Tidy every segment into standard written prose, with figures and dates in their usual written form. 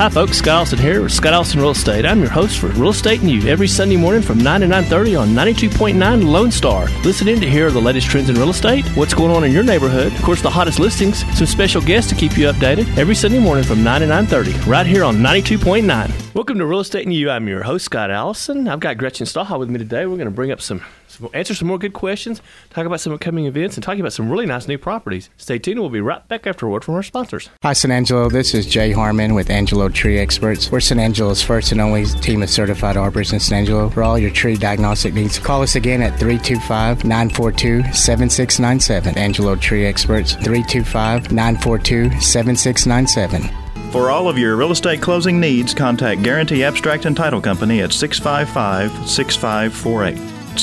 Hi folks, Scott Allison here with Scott Allison Real Estate. I'm your host for Real Estate and You every Sunday morning from 9 to 9:30 on 92.9 Lone Star. Listen in to hear the latest trends in real estate, what's going on in your neighborhood, of course the hottest listings, some special guests to keep you updated every Sunday morning from 9 to 9:30 right here on 92.9. Welcome to Real Estate and You. I'm your host, Scott Allison. I've got Gretchen Stahl with me today. We're going to bring up answer some more good questions, talk about some upcoming events, and talk about some really nice new properties. Stay tuned. We'll be right back after a word from our sponsors. Hi, San Angelo. This is Jay Harmon with Angelo Tree Experts. We're San Angelo's first and only team of certified arborists in San Angelo for all your tree diagnostic needs. Call us again at 325-942-7697. Angelo Tree Experts, 325-942-7697. For all of your real estate closing needs, contact Guarantee Abstract and Title Company at 655-6548.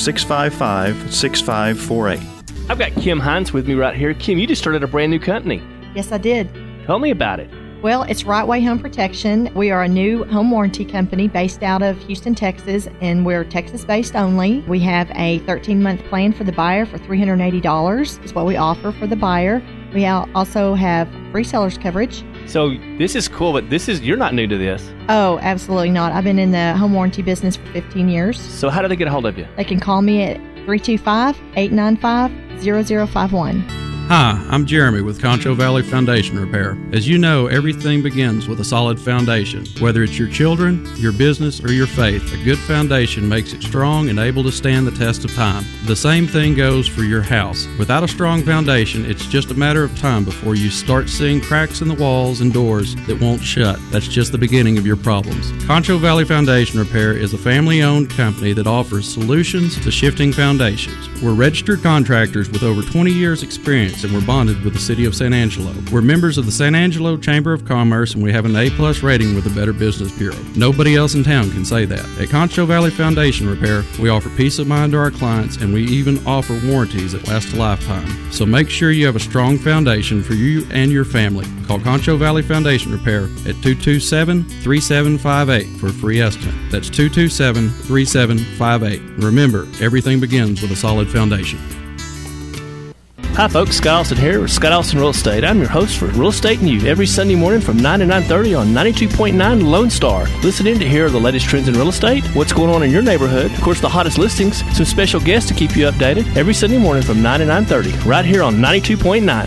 655-6548. I've got Kim Hines with me right here. Kim, you just started a brand new company. Yes, I did. Tell me about it. Well, it's Right Way Home Protection. We are a new home warranty company based out of Houston, Texas, and we're Texas-based only. We have a 13-month plan for the buyer for $380 is what we offer for the buyer. We also have free seller's coverage. So this is cool, but you're not new to this. Oh, absolutely not. I've been in the home warranty business for 15 years. So how do they get a hold of you? They can call me at 325-895-0051. Hi, I'm Jeremy with Concho Valley Foundation Repair. As you know, everything begins with a solid foundation. Whether it's your children, your business, or your faith, a good foundation makes it strong and able to stand the test of time. The same thing goes for your house. Without a strong foundation, it's just a matter of time before you start seeing cracks in the walls and doors that won't shut. That's just the beginning of your problems. Concho Valley Foundation Repair is a family-owned company that offers solutions to shifting foundations. We're registered contractors with over 20 years' experience, and we're bonded with the City of San Angelo. We're members of the San Angelo Chamber of Commerce, and we have an A+ rating with the Better Business Bureau. Nobody else in town can say that. At Concho Valley Foundation Repair, we offer peace of mind to our clients, and we even offer warranties that last a lifetime. So make sure you have a strong foundation for you and your family. Call Concho Valley Foundation Repair at 227-3758 for a free estimate. That's 227-3758. Remember, everything begins with a solid foundation. Hi folks, Scott Allison here with Scott Allison Real Estate. I'm your host for Real Estate and You every Sunday morning from 9 to 9:30 on 92.9 Lone Star. Listen in to hear the latest trends in real estate, what's going on in your neighborhood, of course the hottest listings, some special guests to keep you updated every Sunday morning from 9 to 9:30 right here on 92.9.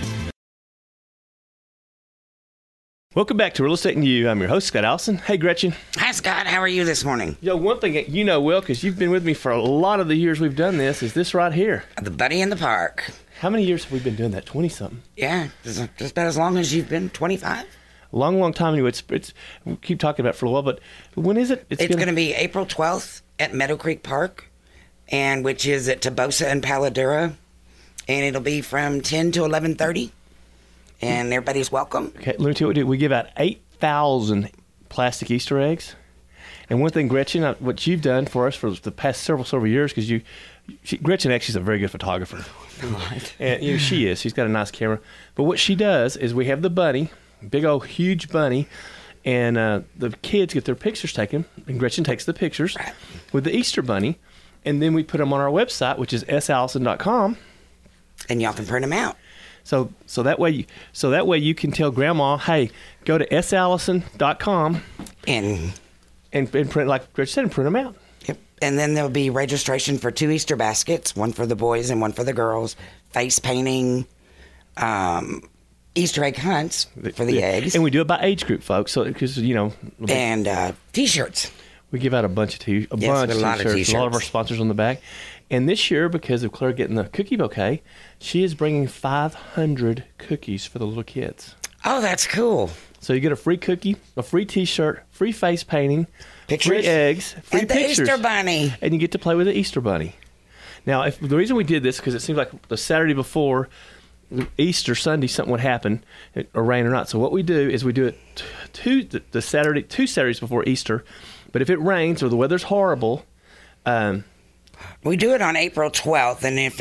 Welcome back to Real Estate and You. I'm your host, Scott Allison. Hey, Gretchen. Hi, Scott. How are you this morning? Yo, one thing that you know well, because you've been with me for a lot of the years we've done this, is this right here. The Buddy in the Park. How many years have we been doing that? 20-something? Yeah, just about as long as you've been, 25. A long time. Anyway, we keep talking about it for a while, but when is it? It's going to be April 12th at Meadow Creek Park, and which is at Tobosa and Paladura, and it'll be from 10 to 11:30. And everybody's welcome. Okay, let me tell you what we do. We give out 8,000 plastic Easter eggs. And one thing, Gretchen, what you've done for us for the past several years, because Gretchen actually is a very good photographer. And she is. She's got a nice camera. But what she does is we have the bunny, big old huge bunny, and the kids get their pictures taken, and Gretchen takes the pictures with the Easter bunny, and then we put them on our website, which is sallison.com. And y'all can print them out. So that way you can tell Grandma, hey, go to sallison.com and print, like Rich said, and print them out. Yep. And then there'll be registration for 2 Easter baskets, one for the boys and one for the girls, face painting, Easter egg hunts for the eggs. And we do it by age group, folks. So because and T-shirts. We give out a bunch of T-shirts, a lot of our sponsors on the back. And this year, because of Claire getting the cookie bouquet, she is bringing 500 cookies for the little kids. Oh, that's cool. So you get a free cookie, a free T-shirt, free face painting, pictures, free eggs, free and pictures. the Easter bunny. And you get to play with the Easter bunny. Now, the reason we did this, because it seems like the Saturday before Easter Sunday, something would happen, or rain or not. So what we do is we do it two Saturdays before Easter. But if it rains or the weather's horrible... we do it on April 12th, and if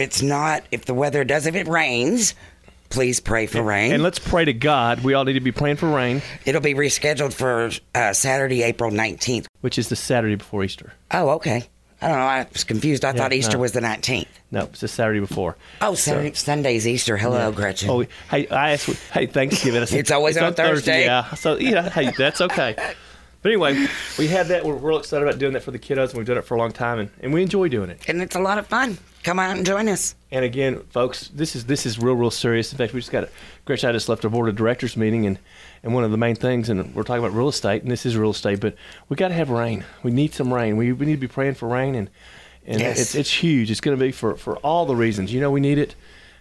it rains, please pray for rain. And let's pray to God. We all need to be praying for rain. It'll be rescheduled for Saturday, April 19th. Which is the Saturday before Easter. Oh, okay. I don't know. I was confused. I thought Easter was the 19th. No, it's the Saturday before. Oh, Sunday's Easter. Hello, Gretchen. Oh, hey, I asked. Hey, Thanksgiving. I said, It's always on Thursday. Yeah. So hey, that's okay. But anyway, we had that. We're real excited about doing that for the kiddos, and we've done it for a long time, and we enjoy doing it. And it's a lot of fun. Come out and join us. And again, folks, this is real serious. In fact, we just got Gretchen. I just left our board of directors meeting, and one of the main things, and we're talking about real estate, and this is real estate, but we got to have rain. We need some rain. We need to be praying for rain, and yes. it's huge. It's going to be for all the reasons. We need it.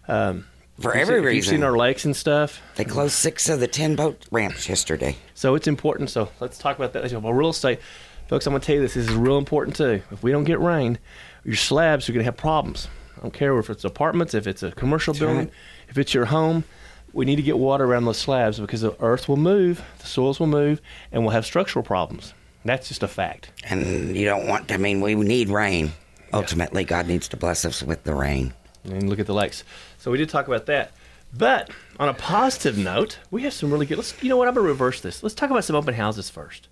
For every reason. You've seen our lakes and stuff. They closed 6 of the 10 boat ramps yesterday. So it's important. So let's talk about that. Well, real estate, folks, I'm going to tell you this is real important too. If we don't get rain, your slabs are going to have problems. I don't care if it's apartments, if it's a commercial building, right. If it's your home. We need to get water around those slabs because the earth will move, the soils will move, and we'll have structural problems. That's just a fact. And you don't want, we need rain. Ultimately, God needs to bless us with the rain. And look at the lakes. So we did talk about that. But on a positive note, we have some really good, you know what, I'm going to reverse this. Let's talk about some open houses first.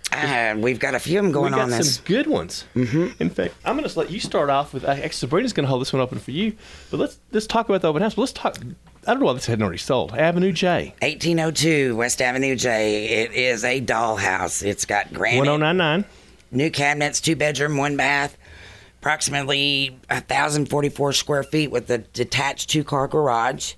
We've got a few of them going on this. We've got some good ones. Mm-hmm. In fact, I'm going to let you start off with, actually Sabrina's going to hold this one open for you, but let's talk about the open house. Let's talk, I don't know why this hadn't already sold. Avenue J. 1802 West Avenue J. It is a dollhouse. It's got granite. 1099. New cabinets, 2-bedroom, 1 bath. Approximately 1,044 square feet with a detached 2-car garage.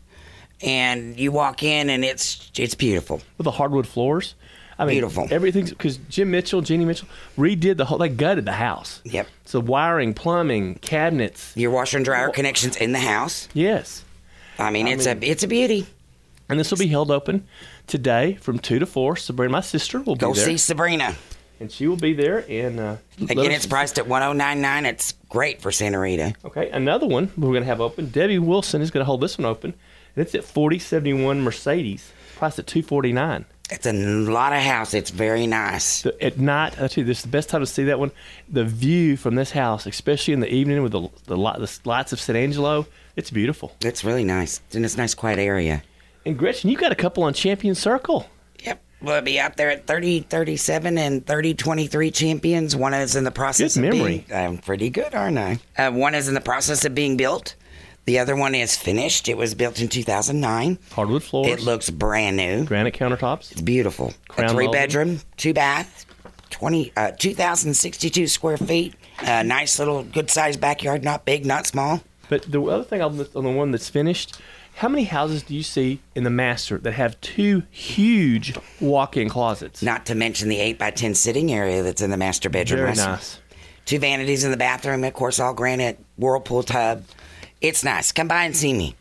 And you walk in and it's beautiful. With the hardwood floors. I mean, beautiful. Everything's, because Jeannie Mitchell redid they gutted the house. Yep. So wiring, plumbing, cabinets. Your washer and dryer connections in the house. Yes. It's a beauty. And this will be held open today from 2 to 4. Sabrina, my sister, will be there. Go see Sabrina. And she will be there. And again, it's priced at $1,099. It's great for Santa Rita. Okay, another one we're going to have open. Debbie Wilson is going to hold this one open. And it's at 4071 Mercedes, priced at $249. It's a lot of house. It's very nice. At night, I tell you, this is the best time to see that one. The view from this house, especially in the evening with the lights of San Angelo, it's beautiful. It's really nice. And it's a nice, quiet area. And Gretchen, you got a couple on Champion Circle. Yep. We'll be out there at 3037 and 3023 Champions. One is in the process of being... I'm pretty good, aren't I? One is in the process of being built. The other one is finished. It was built in 2009. Hardwood floors. It looks brand new. Granite countertops. It's beautiful. A 3-bedroom, 2-bath, 2,062 square feet. Nice little good-sized backyard. Not big, not small. But the other thing on the one that's finished, how many houses do you see in the master that have 2 huge walk-in closets? Not to mention the 8x10 sitting area that's in the master bedroom. Very nice. 2 vanities in the bathroom, of course, all granite, whirlpool tub. It's nice. Come by and see me.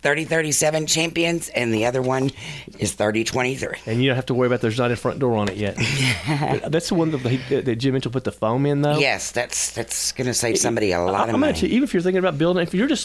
3037 Champions, and the other one is 3023. And you don't have to worry about there's not a front door on it yet. That's the one that Jim Mitchell put the foam in, though. Yes, that's going to save somebody a lot of money. Tell you, even if you're thinking about building, if you're just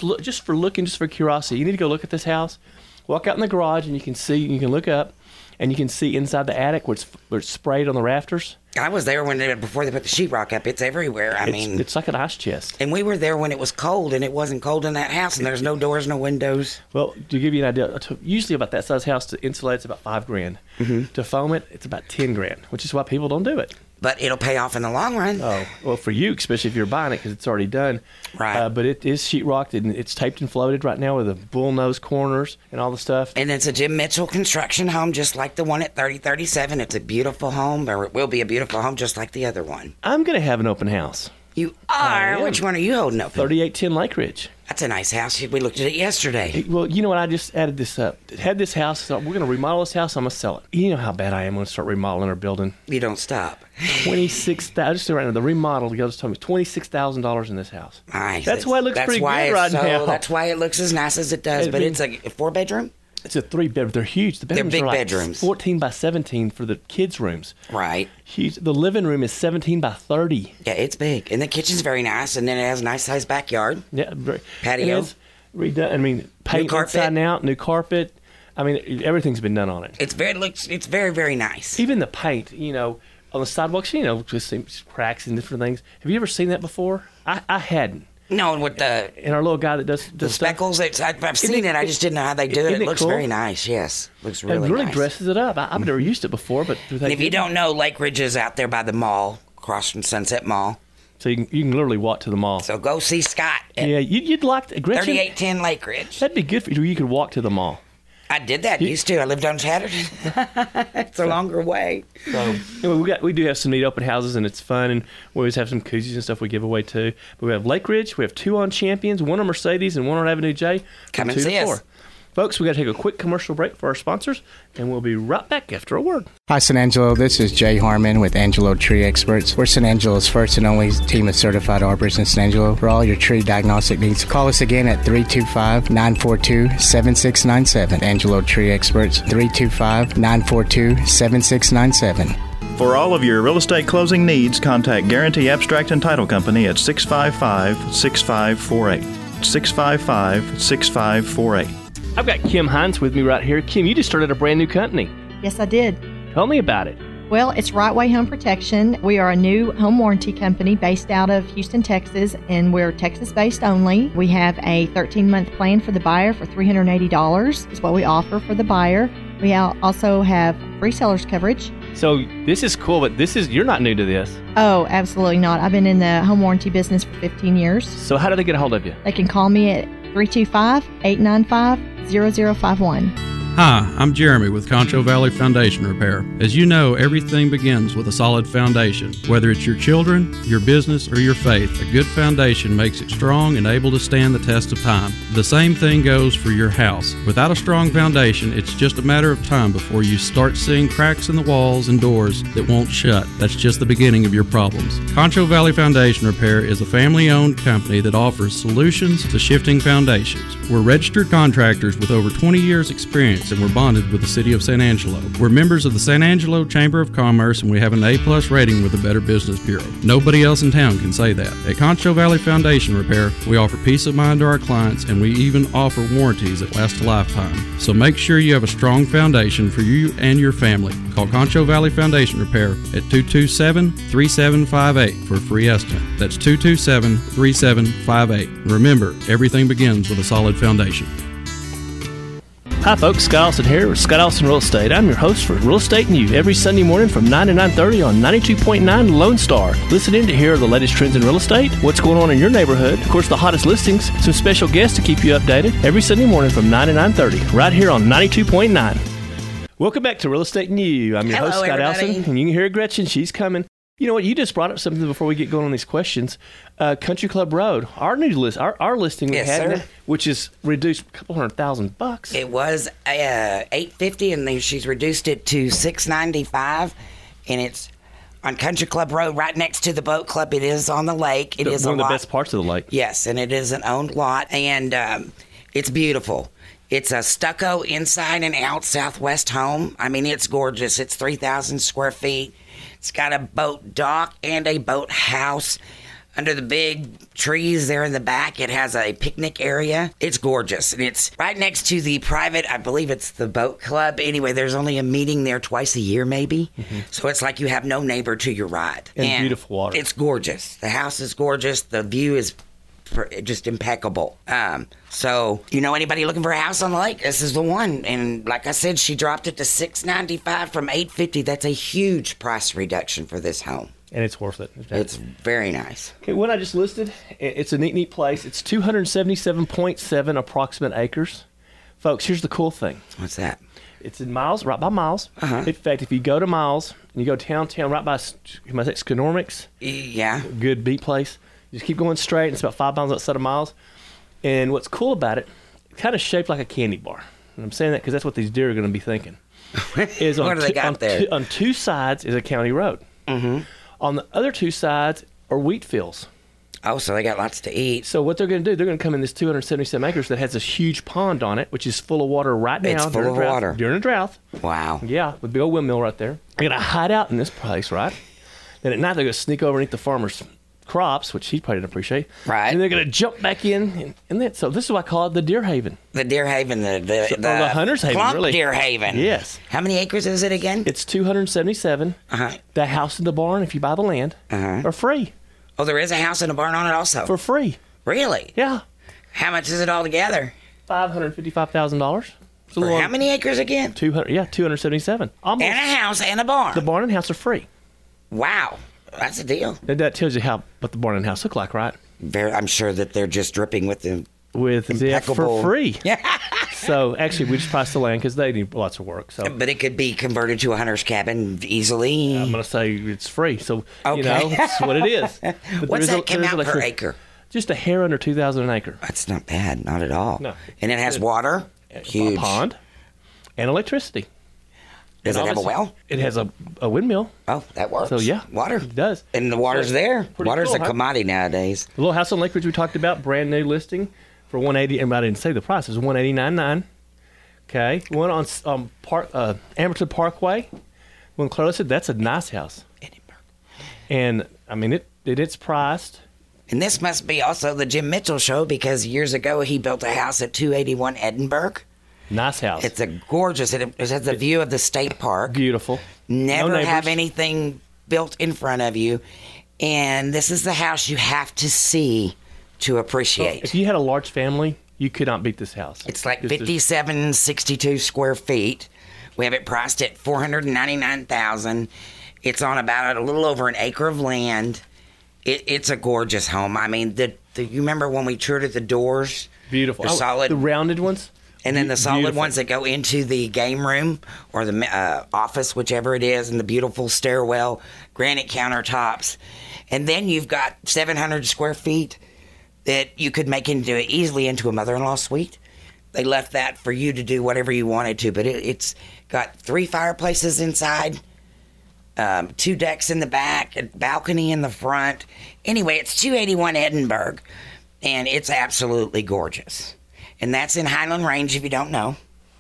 for curiosity, you need to go look at this house. Walk out in the garage, and you can look up, and you can see inside the attic where it's sprayed on the rafters. I was there before they put the sheetrock up. It's everywhere. It's like an ice chest. And we were there when it was cold, and it wasn't cold in that house, and there's no doors, no windows. Well, to give you an idea, usually about that size house to insulate, it's about $5,000. Mm-hmm. To foam it, it's about $10,000, which is why people don't do it. But it'll pay off in the long run. Oh, well, for you, especially if you're buying it because it's already done. Right. But it is sheetrocked, and it's taped and floated right now with the bullnose corners and all the stuff. And it's a Jim Mitchell construction home, just like the one at 3037. It's a beautiful home, or it will be a beautiful home, just like the other one. I'm going to have an open house. You are? Which one are you holding open? 3810 Lake Ridge. That's a nice house. We looked at it yesterday. Well, you know what? I just added this up. Had this house. So we're going to remodel this house. I'm going to sell it. You know how bad I am when I start remodeling or building. You don't stop. $26,000. Just right now, the remodel. The guy just told me $26,000 in this house. Nice. That's why it looks pretty good right now. That's why it looks as nice as it does. But it's a 4-bedroom. It's a 3-bedroom. They're huge. The bedrooms They're big are like bedrooms. 14 by 17 for the kids' rooms. Right. Huge. The living room is 17 by 30. Yeah, it's big, and the kitchen's very nice, and then it has a nice sized backyard. Yeah, patio. It's redone. Paint inside and out, new carpet. Everything's been done on it. It's very, very nice. Even the paint, on the sidewalks, just seems cracks and different things. Have you ever seen that before? I hadn't. No, with and our little guy that does the speckles. I've seen it. I just didn't know how they do it. It looks cool? Very nice. Yes, looks really nice. It really dresses it up. I've never used it before, but and if you don't know, Lake Ridge is out there by the mall, across from Sunset Mall. So you can literally walk to the mall. So go see Scott at Yeah, you'd like to, Gretchen. 3810 Lake Ridge. That'd be good for you. You could walk to the mall. I did that. Used to. I lived on Chatterton. It's a longer way. So anyway, we do have some neat open houses, and it's fun, and we always have some koozies and stuff we give away too. But we have Lake Ridge, we have 2 on Champions, 1 on Mercedes, and 1 on Avenue J. Come and 2 to see us. 4. Folks, we got to take a quick commercial break for our sponsors, and we'll be right back after a word. Hi, San Angelo. This is Jay Harmon with Angelo Tree Experts. We're San Angelo's first and only team of certified arborists in San Angelo. For all your tree diagnostic needs, call us again at 325-942-7697. Angelo Tree Experts, 325-942-7697. For all of your real estate closing needs, contact Guarantee Abstract and Title Company at 655-6548. 655-6548. I've got Kim Hines with me right here. Kim, you just started a brand new company. Yes, I did. Tell me about it. Well, it's Right Way Home Protection. We are a new home warranty company based out of Houston, Texas, and we're Texas-based only. We have a 13-month plan for the buyer for $380 is what we offer for the buyer. We also have free seller's coverage. So this is cool, but you're not new to this. Oh, absolutely not. I've been in the home warranty business for 15 years. So how do they get a hold of you? They can call me at 325-895-0051. Hi, I'm Jeremy with Concho Valley Foundation Repair. As you know, everything begins with a solid foundation. Whether it's your children, your business, or your faith, a good foundation makes it strong and able to stand the test of time. The same thing goes for your house. Without a strong foundation, it's just a matter of time before you start seeing cracks in the walls and doors that won't shut. That's just the beginning of your problems. Concho Valley Foundation Repair is a family-owned company that offers solutions to shifting foundations. We're registered contractors with over 20 years' experience, and we're bonded with the City of San Angelo. We're members of the San Angelo Chamber of Commerce, and we have an A+ rating with the Better Business Bureau. Nobody else in town can say that. At Concho Valley Foundation Repair, we offer peace of mind to our clients, and we even offer warranties that last a lifetime. So make sure you have a strong foundation for you and your family. Call Concho Valley Foundation Repair at 227-3758 for a free estimate. That's 227-3758. Remember, everything begins with a solid foundation. Hi folks, Scott Allison here with Scott Allison Real Estate. I'm your host for Real Estate and You every Sunday morning from 9 to 9:30 on 92.9 Lone Star. Listen in to hear the latest trends in real estate, what's going on in your neighborhood, of course the hottest listings, some special guests to keep you updated every Sunday morning from 9 to 9:30 right here on 92.9. Welcome back to Real Estate and You. I'm your host, Scott everybody. Allison, and you can hear Gretchen. She's coming. You know what? You just brought up something before we get going on these questions. Country Club Road, our new list, our listing we Yes, had, sir. which is reduced a couple $100,000. It was $850, and then she's reduced it to $695, and it's on Country Club Road, right next to the boat club. It is on the lake. It is one of a the lot. best parts of the lake. Yes, and it is an owned lot, and it's beautiful. It's a stucco inside and out Southwest home. I mean, it's gorgeous. It's 3,000 square feet. It's got a boat dock and a boat house. Under the big trees there in the back, it has a picnic area. It's gorgeous. And it's right next to the private, I believe it's the boat club. Anyway, there's only a meeting there twice a year, maybe. Mm-hmm. So it's like you have no neighbor to your right. And beautiful water. It's gorgeous. The house is gorgeous. The view is just impeccable. So, you know anybody looking for a house on the lake? This is the one. And like I said, she dropped it to $695 from $850. That's a huge price reduction for this home. And it's worth it. It's very nice. Okay, what I just listed, it's a neat place. It's 277.7 approximate acres. Folks, here's the cool thing. What's that? It's in Miles, right by Miles. Uh-huh. In fact, if you go to Miles and you go downtown right by Sconormix, Yeah. good beat place. You just keep going straight, and it's about 5 miles outside of Miles. And what's cool about it, it's kind of shaped like a candy bar. And I'm saying that because that's what these deer are going to be thinking. Is What do they got there? On 2 sides is a county road. Mm-hmm. On the other 2 sides are wheat fields. Oh, so they got lots to eat. So what they're going to do, they're going to come in this 277 acres that has this huge pond on it, which is full of water right now. It's full of water. During a drought. Wow. Yeah, with a big old windmill right there. They're going to hide out in this place, right? Then at night they're going to sneak over and eat the farmer's crops, which he probably didn't appreciate. Right. And they're going to jump back in. And then, so this is why I call it the Deer Haven. The Deer Haven, Or the Hunter's Haven, Plump really. Deer Haven. Yes. How many acres is it again? It's 277. Uh-huh. The house and the barn, if you buy the land, are free. Oh, there is a house and a barn on it also? For free. Really? Yeah. How much is it all together? $555,000. For how many acres again? 277. Almost. And a house and a barn. The barn and house are free. Wow. That's a deal. That tells you what the barn and house look like, right? I'm sure that they're just dripping with the for free. So actually, we just priced the land because they need lots of work. So, but it could be converted to a hunter's cabin easily. I'm going to say it's free. So okay. It's what it is. But what's that come out per acre? Just a hair under $2,000 an acre. That's not bad, not at all. No, and it has water, huge a pond, and electricity. Does it have a well? It has a windmill. Oh, that works. So yeah, water. It does. And the water's there. Water's cool, a commodity nowadays. The little house on Lake Ridge we talked about, brand new listing for $180. And I didn't say the price. It's $189.9. Okay, one on Amerton Parkway. When Claire said that's a nice house. Edinburgh. And I mean it's priced. And this must be also the Jim Mitchell show because years ago he built a house at 281 Edinburgh. Nice house. It's a gorgeous. It has the view of the state park. Beautiful. Never have anything built in front of you, and this is the house you have to see to appreciate. If you had a large family, you could not beat this house. It's like 5762 square feet. We have it priced at $499,000. It's on about a little over an acre of land. It's a gorgeous home. I mean, you remember when we toured at the doors? Beautiful. Solid, the rounded ones. And then the solid ones that go into the game room or the office, whichever it is, and the beautiful stairwell, granite countertops. And then you've got 700 square feet that you could make easily into a mother-in-law suite. They left that for you to do whatever you wanted to, but it's got 3 fireplaces inside, 2 decks in the back, a balcony in the front. Anyway, it's 281 Edinburgh, and it's absolutely gorgeous. And that's in Highland Range, if you don't know.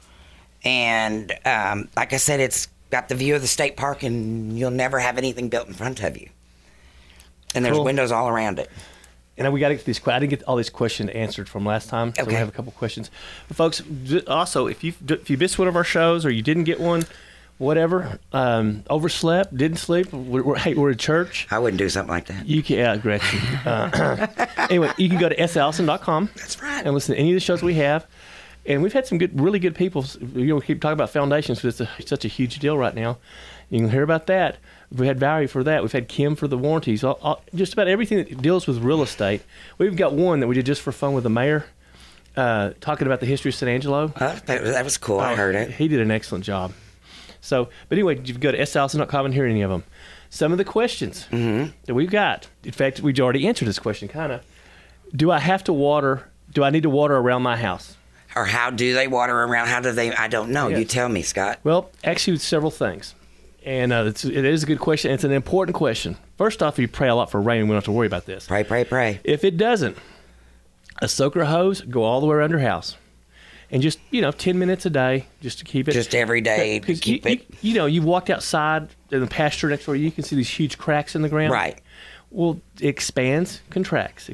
And like I said, it's got the view of the state park, and you'll never have anything built in front of you. And there's windows all around it. And we got to get these. I didn't get all these questions answered from last time, so we have a couple questions. But folks, also, if you missed one of our shows or you didn't get one, whatever, overslept, didn't sleep, we're in church. I wouldn't do something like that. You can, Gretchen. Anyway, you can go to sallison.com. That's right. And listen to any of the shows we have. And we've had some really good people. We keep talking about foundations because it's such a huge deal right now. You can hear about that. We had Valerie for that. We've had Kim for the warranties. Just about everything that deals with real estate. We've got one that we did just for fun with the mayor, talking about the history of San Angelo. That was cool. I heard it. He did an excellent job. So, but anyway, you can go to sallison.com and hear any of them. Some of the questions that we've got. In fact, we've already answered this question, kind of. Do I have to water? Do I need to water around my house? Or how do they water around? How do they? I don't know. Yes. You tell me, Scott. Well, actually, several things. And it is a good question. It's an important question. First off, you pray a lot for rain. We don't have to worry about this. Pray, pray, pray. If it doesn't, a soaker hose, go all the way around your house. And just, 10 minutes a day just to keep it. Just every day to keep it. You've walked outside in the pasture next door. You can see these huge cracks in the ground. Right. Well, it expands, contracts.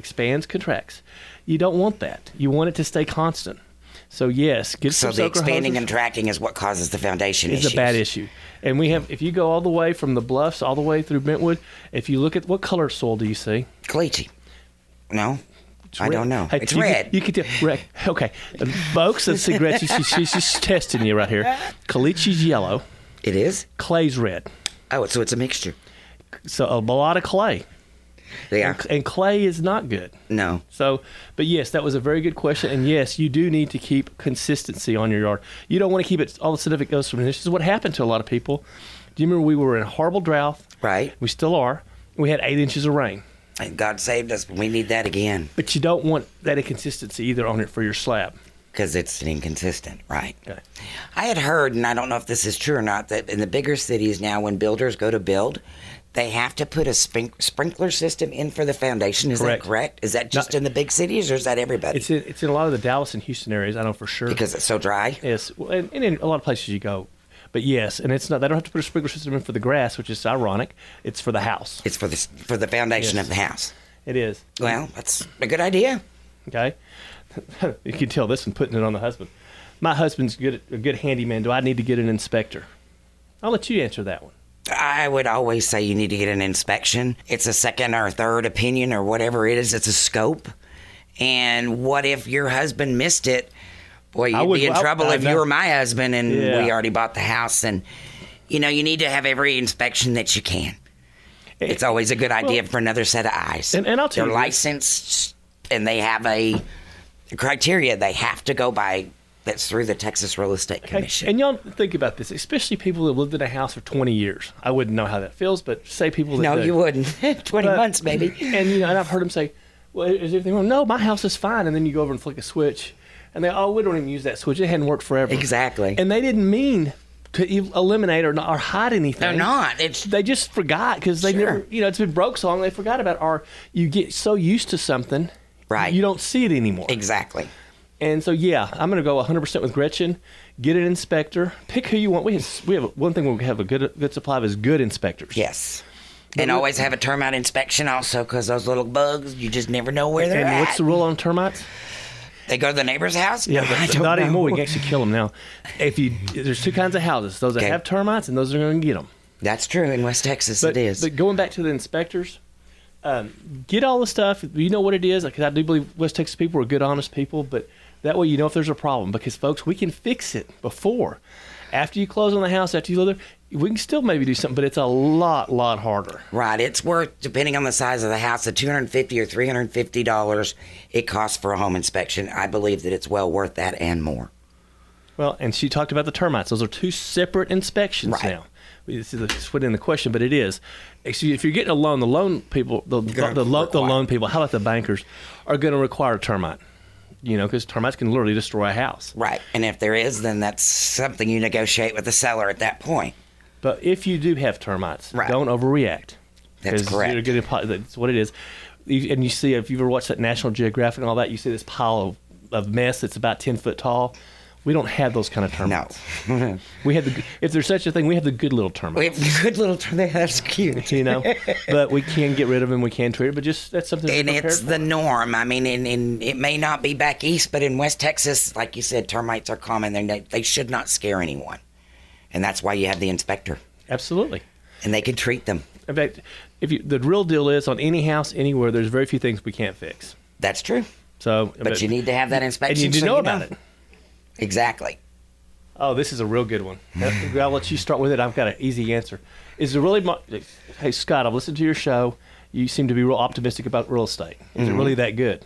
You don't want that. You want it to stay constant. So, yes, get some soaker hoses. So the expanding and contracting is what causes the foundation issues. It's a bad issue. And we have, if you go all the way from the bluffs all the way through Brentwood, if you look at what color soil do you see? Caliche. No. I don't know. Hey, it's red. You could tell. Okay. Folks, let's see, Gretchen. She's just testing you right here. Caliche's yellow. It is? Clay's red. Oh, so it's a mixture. So a lot of clay. Yeah. And clay is not good. No. So, but yes, that was a very good question. And yes, you do need to keep consistency on your yard. You don't want to keep it all of a sudden if it goes from this is what happened to a lot of people. Do you remember we were in a horrible drought? Right. We still are. We had 8 inches of rain. And God saved us. We need that again. But you don't want that inconsistency either on it for your slab. Because it's inconsistent, right. Okay. I had heard, and I don't know if this is true or not, that in the bigger cities now when builders go to build, they have to put a sprinkler system in for the foundation. Is that correct? Is that just in the big cities or is that everybody? It's in a lot of the Dallas and Houston areas, I know for sure. Because it's so dry? Yes. Well, and in a lot of places you go. But yes, and it's not. They don't have to put a sprinkler system in for the grass, which is ironic. It's for the house. It's for the foundation of the house. It is. Well, that's a good idea. Okay. You can tell this one putting it on the husband. My husband's a good handyman. Do I need to get an inspector? I'll let you answer that one. I would always say you need to get an inspection. It's a second or third opinion or whatever it is. It's a scope. And what if your husband missed it? Boy, you'd be in trouble if you were my husband and we already bought the house. And, you need to have every inspection that you can. It's always a good idea for another set of eyes. And I'll tell They're you this. licensed, and they have a criteria they have to go by that's through the Texas Real Estate Commission. And y'all think about this, especially people that lived in a house for 20 years. I wouldn't know how that feels, but say people that No, do. you wouldn't. 20 months, maybe. And and I've heard them say, "Well, is everything wrong?" No, my house is fine. And then you go over and flick a switch, and we don't even use that switch. It hadn't worked forever. Exactly. And they didn't mean to eliminate or hide anything. They're not. They just forgot because they never. It's been broke so long they forgot about it. Or you get so used to something, Right. You don't see it anymore. Exactly. And so, yeah, I'm going to go 100% with Gretchen. Get an inspector. Pick who you want. We have one thing we have a good supply of is good inspectors. Yes. And always have a termite inspection also, because those little bugs, you just never know where they're And at. what's the rule on termites? They go to the neighbor's house? Yeah, I but don't not know. anymore. We can actually kill them now. There's two kinds of houses: those that Okay. have termites and those that are going to get them. That's true. In West Texas, it is. But going back to the inspectors, get all the stuff. You know what it is. Because I do believe West Texas people are good, honest people. But that way, you know if there's a problem. Because folks, we can fix it before, after you close on the house, after you live there. We can still maybe do something, but it's a lot harder. Right. It's worth, depending on the size of the house, the $250 or $350 it costs for a home inspection. I believe that it's well worth that and more. Well, and she talked about the termites. Those are two separate inspections Right. now. This is put in the question, but it is. If you're getting a loan, the loan people, the loan people, how about the bankers, are going to require a termite? Because termites can literally destroy a house. Right. And if there is, then that's something you negotiate with the seller at that point. But if you do have termites, Right. don't overreact. That's 'Cause correct. That's what it is. And you see, if you've ever watched that National Geographic and all that, you see this pile of mess that's about 10 foot tall. We don't have those kind of termites. No. We have if there's such a thing, we have the good little termites. We have good little, that's cute. But we can get rid of them. We can treat it, but that's something. And to be it's the prepared norm. I mean, and it may not be back east, but in West Texas, like you said, termites are common. They should not scare anyone. And that's why you have the inspector. for. Absolutely. And they can treat them. In fact, the real deal is on any house anywhere, there's very few things we can't fix. That's true. So, But you need to have that inspection. and you need to so know about it. Exactly. Oh, this is a real good one. I'll let you start with it. I've got an easy answer. Is it really? Hey, Scott, I've listened to your show. You seem to be real optimistic about real estate. Is it really that good?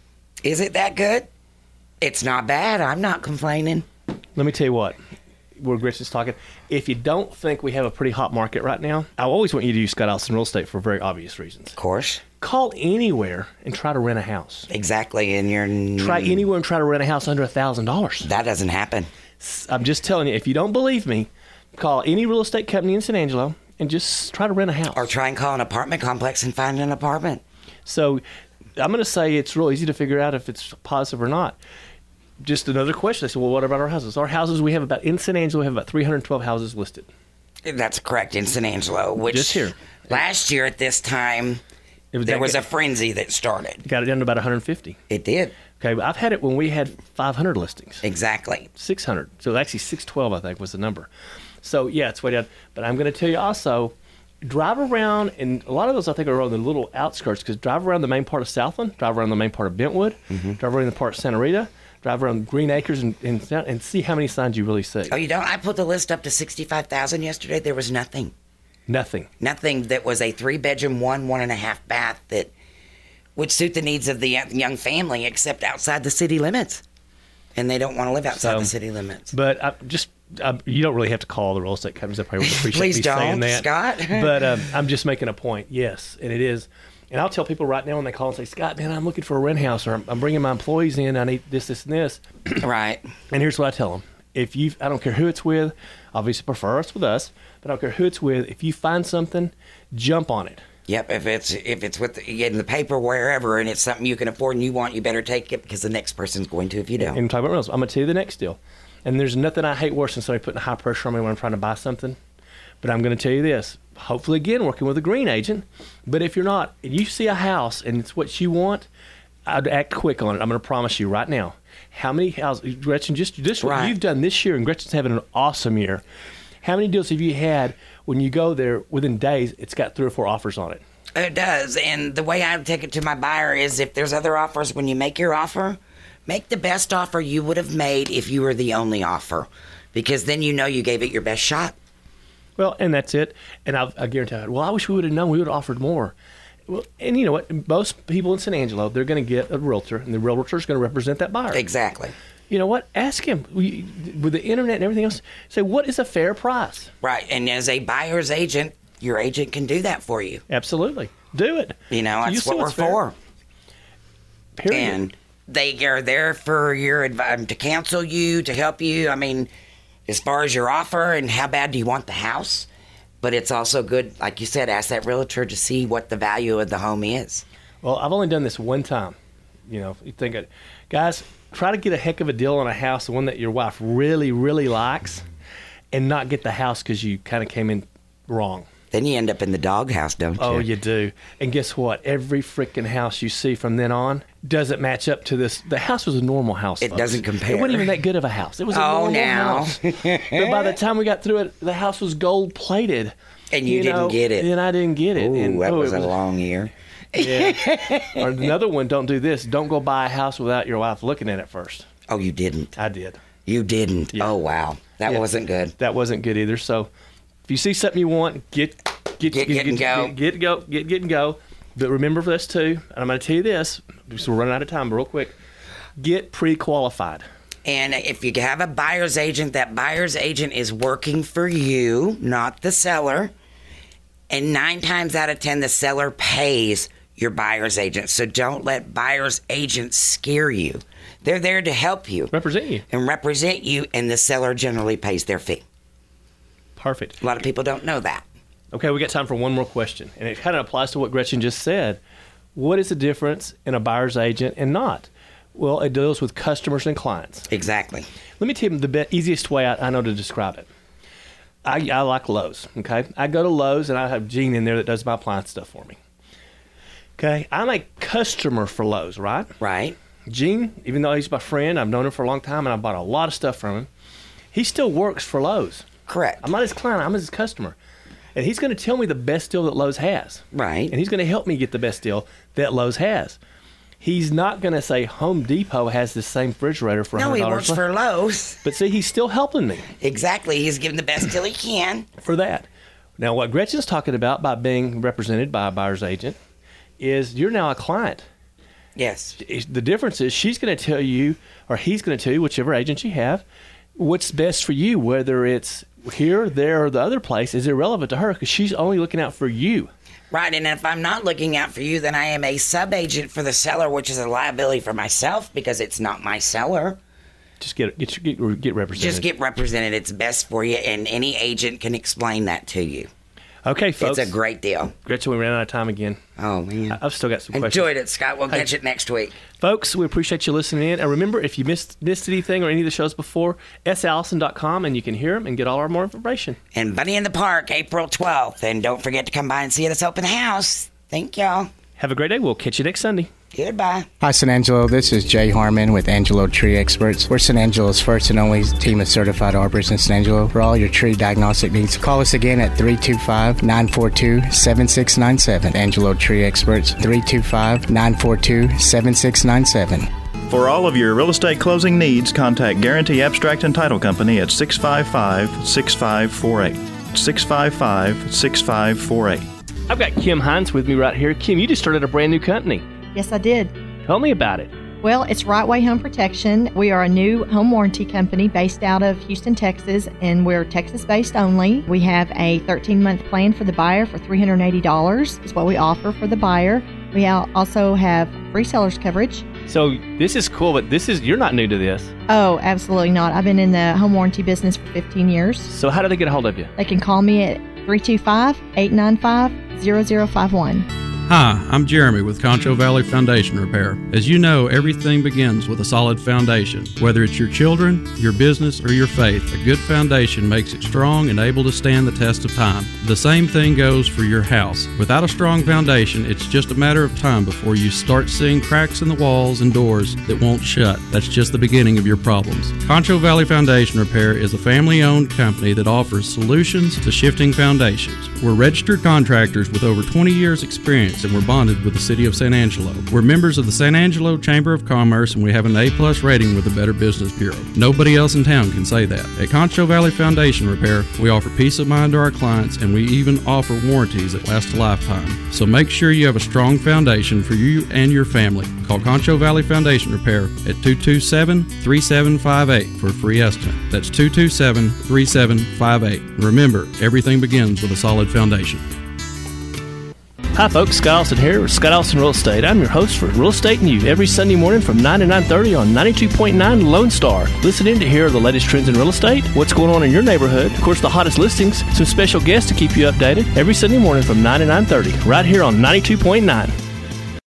Is it that good? It's not bad. I'm not complaining. Let me tell you what. Where Gretchen's talking. If you don't think we have a pretty hot market right now, I always want you to use Scott Allison Real Estate for very obvious reasons. Of course. Call anywhere and try to rent a house. Exactly. And Try anywhere and try to rent a house under $1,000. that doesn't happen. I'm just telling you, if you don't believe me, call any real estate company in San Angelo and just try to rent a house. Or try and call an apartment complex and find an apartment. So I'm going to say it's real easy to figure out if it's positive or not. Just another question. I said, well, what about our houses? Our houses, in San Angelo, we have about 312 houses listed. That's correct, in San Angelo. Which Just here. Last year at this time, there was a frenzy that started. Got it down to about 150. It did. Okay, but I've had it when we had 500 listings. Exactly. 600. So actually 612, I think, was the number. So, yeah, it's way down. But I'm going to tell you also, drive around, and a lot of those I think are on the little outskirts, because drive around the main part of Southland, drive around the main part of Bentwood, drive around the part of Santa Rita, drive around Green Acres and see how many signs you really see. Oh, you don't? I put the list up to 65,000 yesterday. There was nothing. Nothing. Nothing that was a 3-bedroom, 1.5 bath that would suit the needs of the young family, except outside the city limits. And they don't want to live outside the city limits. But you don't really have to call the real estate companies. I probably would appreciate Please me don't, saying that. Scott. But I'm just making a point. Yes, and it is. And I'll tell people right now when they call and say, Scott, man, I'm looking for a rent house, or I'm bringing my employees in. I need this, this, and this. Right. And here's what I tell them. I don't care who it's with, obviously prefer it's with us, but I don't care who it's with. If you find something, jump on it. Yep, if it's in the paper wherever and it's something you can afford and you want, you better take it, because the next person's going to if you don't. And talk about rentals. I'm going to tell you the next deal. And there's nothing I hate worse than somebody putting high pressure on me when I'm trying to buy something. But I'm going to tell you this. Hopefully, again, working with a green agent. But if you're not, and you see a house and it's what you want, I'd act quick on it. I'm going to promise you right now. How many houses, Gretchen, just what Right. you've done this year, and Gretchen's having an awesome year. How many deals have you had when you go there within days, it's got 3 or 4 offers on it? It does. And the way I take it to my buyer is, if there's other offers, when you make your offer, make the best offer you would have made if you were the only offer, because then you know you gave it your best shot. Well, and that's it. And I guarantee you, well, I wish we would have known. We would have offered more. Well, and you know what? Most people in San Angelo, they're going to get a realtor, and the realtor is going to represent that buyer. Exactly. You know what? Ask him. With the internet and everything else, say, what is a fair price? Right. And as a buyer's agent, your agent can do that for you. Absolutely. Do it. You know, that's what we're for. Period. And they are there for your advice, to counsel you, to help you. I mean, as far as your offer and how bad do you want the house. But it's also good, like you said, ask that realtor to see what the value of the home is. Well, I've only done this one time. You know, you think, guys, try to get a heck of a deal on a house, the one that your wife really, really likes, and not get the house because you kind of came in wrong. Then you end up in the doghouse, don't you? Oh, you do. And guess what? Every freaking house you see from then on doesn't match up to this. The house was a normal house, It folks. doesn't compare. It wasn't even that good of a house. It was a normal house. But by the time we got through it, the house was gold-plated. And you didn't get it. And I didn't get it. Ooh, and, that was it a long year. Yeah. Or another one, don't do this. Don't go buy a house without your wife looking at it first. Oh, you didn't? I did. You didn't? Yeah. Oh, wow. That wasn't good. That wasn't good either. So if you see something you want, get and go. But remember for this too, and I'm going to tell you this, because we're running out of time, but real quick, get pre-qualified. And if you have a buyer's agent, that buyer's agent is working for you, not the seller. And 9 times out of 10, the seller pays your buyer's agent. So don't let buyer's agents scare you. They're there to help you. Represent you. And the seller generally pays their fee. Perfect. A lot of people don't know that. Okay, we got time for one more question, and it kind of applies to what Gretchen just said. What is the difference in a buyer's agent and not? Well, it deals with customers and clients. Exactly. Let me tell you the easiest way I know to describe it. I like Lowe's, okay? I go to Lowe's, and I have Gene in there that does my appliance stuff for me. Okay? I'm a customer for Lowe's, right? Right. Gene, even though he's my friend, I've known him for a long time, and I bought a lot of stuff from him, he still works for Lowe's. Correct. I'm not his client, I'm his customer. And he's going to tell me the best deal that Lowe's has. Right. And he's going to help me get the best deal that Lowe's has. He's not going to say Home Depot has the same refrigerator for $100. No, he works for Lowe's. But see, he's still helping me. Exactly. He's giving the best deal he can. For that. Now, what Gretchen's talking about by being represented by a buyer's agent is you're now a client. Yes. The difference is she's going to tell you, or he's going to tell you, whichever agent you have, what's best for you, whether it's here, there, or the other place is irrelevant to her because she's only looking out for you. Right, and if I'm not looking out for you, then I am a sub-agent for the seller, which is a liability for myself because it's not my seller. Just get represented. Just get represented. It's best for you, and any agent can explain that to you. Okay, folks. It's a great deal. Gretchen, we ran out of time again. Oh, man. I've still got some questions. Enjoyed it, Scott. We'll catch it next week. Folks, we appreciate you listening in. And remember, if you missed anything or any of the shows before, sallison.com, and you can hear them and get all our more information. And Bunny in the Park, April 12th. And don't forget to come by and see us open house. Thank y'all. Have a great day. We'll catch you next Sunday. Goodbye. Hi, San Angelo. This is Jay Harmon with Angelo Tree Experts. We're San Angelo's first and only team of certified arborists in San Angelo for all your tree diagnostic needs. Call us again at 325-942-7697. Angelo Tree Experts, 325-942-7697. For all of your real estate closing needs, contact Guarantee Abstract and Title Company at 655-6548. 655-6548. I've got Kim Hines with me right here. Kim, you just started a brand new company. Yes, I did. Tell me about it. Well, it's Right Way Home Protection. We are a new home warranty company based out of Houston, Texas, and we're Texas-based only. We have a 13-month plan for the buyer for $380 is what we offer for the buyer. We also have free seller's coverage. So this is cool, but you're not new to this. Oh, absolutely not. I've been in the home warranty business for 15 years. So how do they get a hold of you? They can call me at 325-895-0051. Hi, I'm Jeremy with Concho Valley Foundation Repair. As you know, everything begins with a solid foundation. Whether it's your children, your business, or your faith, a good foundation makes it strong and able to stand the test of time. The same thing goes for your house. Without a strong foundation, it's just a matter of time before you start seeing cracks in the walls and doors that won't shut. That's just the beginning of your problems. Concho Valley Foundation Repair is a family-owned company that offers solutions to shifting foundations. We're registered contractors with over 20 years' experience experience, and we're bonded with the City of San Angelo. We're members of the San Angelo Chamber of Commerce, and we have an A-plus rating with the Better Business Bureau. Nobody else in town can say that. At Concho Valley Foundation Repair, we offer peace of mind to our clients, and we even offer warranties that last a lifetime. So make sure you have a strong foundation for you and your family. Call Concho Valley Foundation Repair at 227-3758 for a free estimate. That's 227-3758. Remember, everything begins with a solid foundation. Hi folks, Scott Austin here with Scott Austin Real Estate. I'm your host for Real Estate and You every Sunday morning from 9 to 9:30 on 92.9 Lone Star. Listen in to hear the latest trends in real estate, what's going on in your neighborhood, of course the hottest listings, some special guests to keep you updated every Sunday morning from 9 to 9:30 right here on 92.9.